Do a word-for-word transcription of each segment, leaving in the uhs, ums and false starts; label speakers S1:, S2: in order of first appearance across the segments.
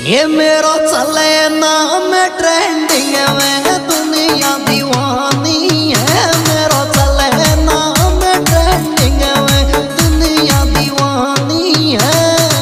S1: ये मेरो चले नाम ट्रेंडिंग में दुनिया दीवानी है। मेरो चले नाम ट्रेंडिंग में दुनिया दीवानी है।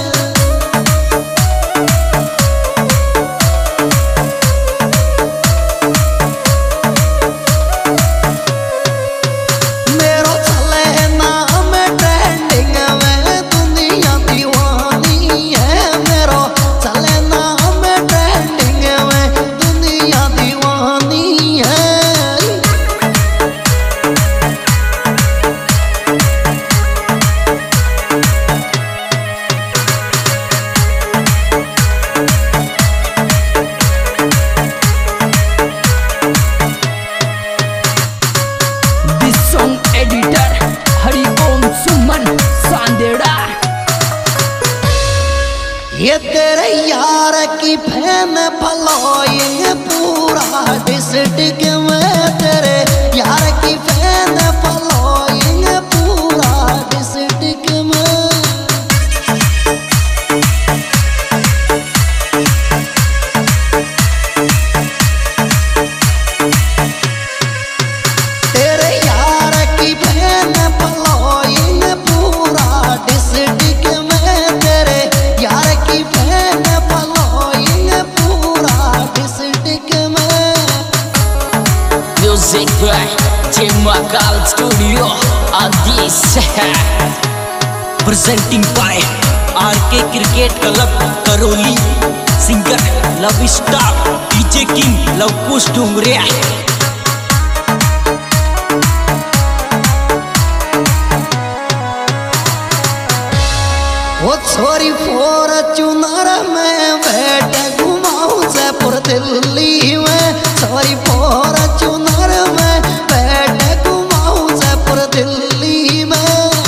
S1: मेरो चले नाम ट्रेंडिंग में दुनिया दीवानी है। मेरो चले नाम ट्रेंडिंग में दुनिया दीवानी है।
S2: This song editor हरि ओम सुमन सांदेड़ा।
S1: ये तेरे यार की फैन फॉलोइंग पूरा डिस्ट्रिक्ट में। तेरे यार की फैन फॉलोइंग पूरा डिस्ट्रिक्ट में। तेरे यार की फैन फॉलोइंग पूरा डिस्ट्रिक्ट में। तेरे यार की फैन फॉलोइंग पूरा डिस्ट्रिक्ट में।
S2: Music by Jemakal Studio on this presenting by R K Cricket Club Karoli, singer Love Star, D J King Lavkush Dungriya।
S1: वो छोरी फॉर्च्यूनर में बैठे घुमाऊं जयपुर दिल्ली में। छोरी फॉर्च्यूनर में बैठे घुमाऊं जयपुर दिल्ली में।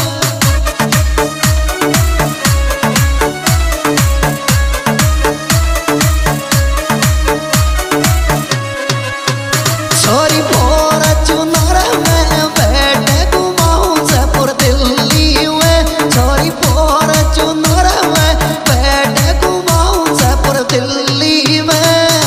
S1: छोरी फॉर्च्यूनर में बैठे घुमाऊं जयपुर दिल्ली में। छोरी फॉर्च्यूनर में बैठे घुमाऊं जयपुर दिल्ली में।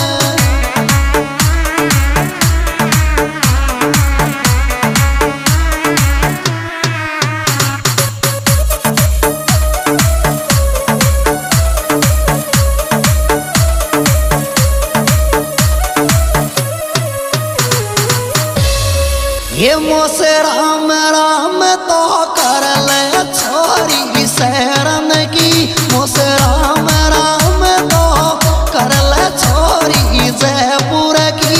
S1: ये मोसे राम राम तो कर ले छोरी शरण की। मोसे राम राम तो कर ले छोरी जयपुर की।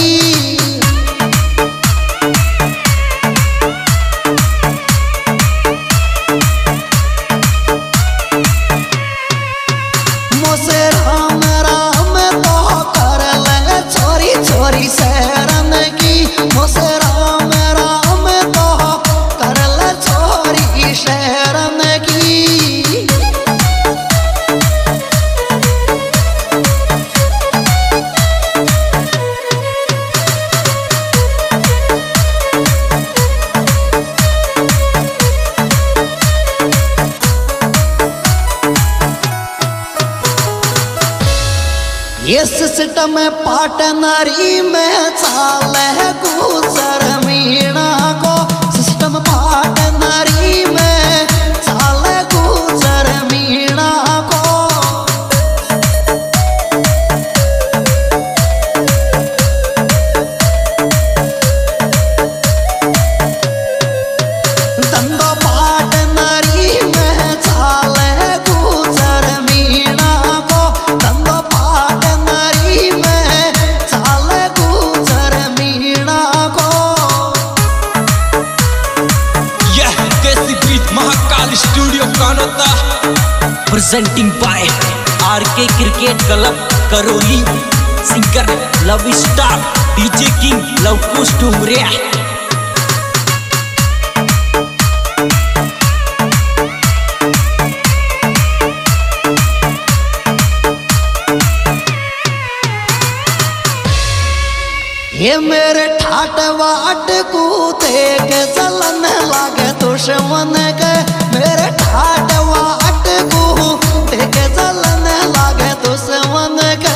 S1: मोसे राम राम तो कर ले छोरी छोरी शरण की। मोसे राम राम तो कर ले छोरी शरण की। ये सिस्टम पार्टनरी में चाले गुजर मीणा को। सिस्टम पार्टनरी में चाले गुजर मीणा को। धंधो पार्टनरी में चाले गुजर मीणा को। धंधो पार्टनरी में चाले गुजर मीणा को।
S2: यह desi beat Mahakal studio Kanota presenting by R K Cricket Club Karoli, singer Love Star, D J King Lavkush Dungriya।
S1: ये मेरे ठाट वाट को देख चलन लागे दुश्मन के। मेरे ठाट वाट को देख चलन लागे दुश्मन के।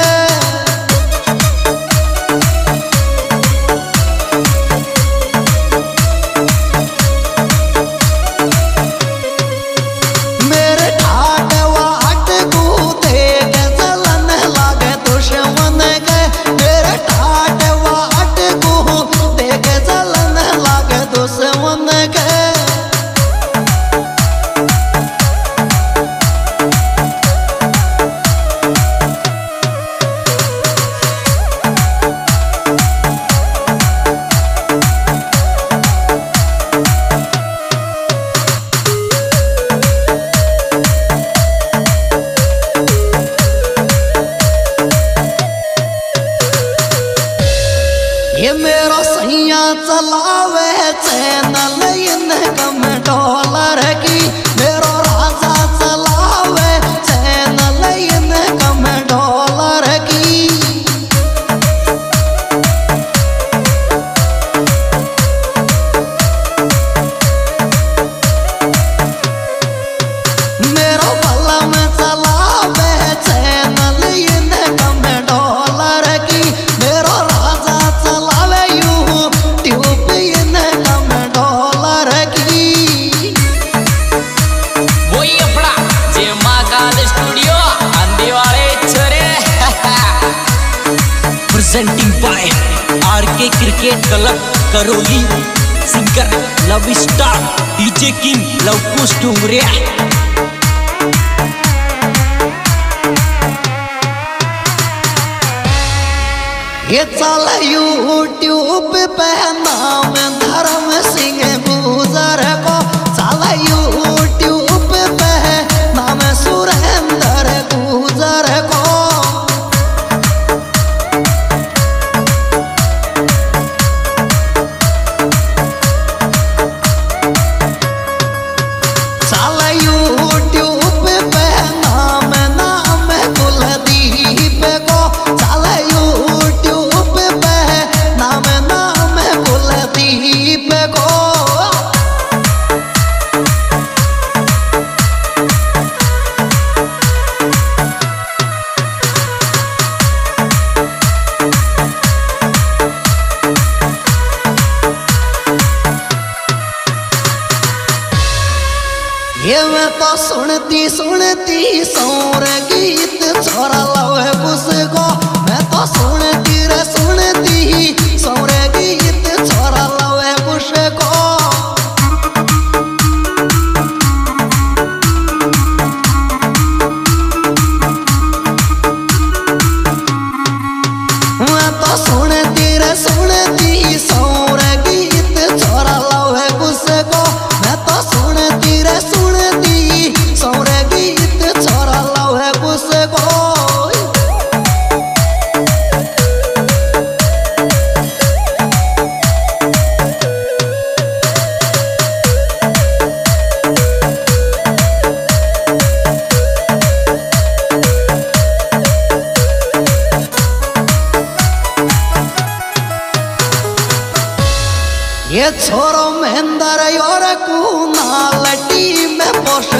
S1: चलावे चैनल इनकम डॉलर की मेरो राजा चलावे चैनल इनकम डॉलर की। मेरो भला में चलावे चैनल इनकम डॉलर की मेरो राजा चलावे यूट्यूब इनकम डॉलर की।
S2: वही अपना जे महाकाल स्टूडियो आंधी वाले छोरे presenting by RK cricket club Karauli singer love star DJ king Lavkush Dungariya.
S1: ये चल यूट्यूब पे नाम धर्म सिंह गुजर को चल यूट्यूब पे नाम सुरेंद्र गुजर को। चल यूट्यूब पे नाम नाम कुलदीप को चल यूट्यूब पे नाम नाम कुलदीप को। ये मैं तो सुनती सुनती सौर गीत छोरा लवे उसको मैं तो सुनती रे सुनती सौर गीत छोरा लवे उसको। मैं तो सुनती रे सुनती सौर गीत छोरा लवे उसको मैं तो सुनती रे सुनती सौर गीत छोरा लवे उसको। ये छोरो महेंद्र और कुनाल टीम में पोष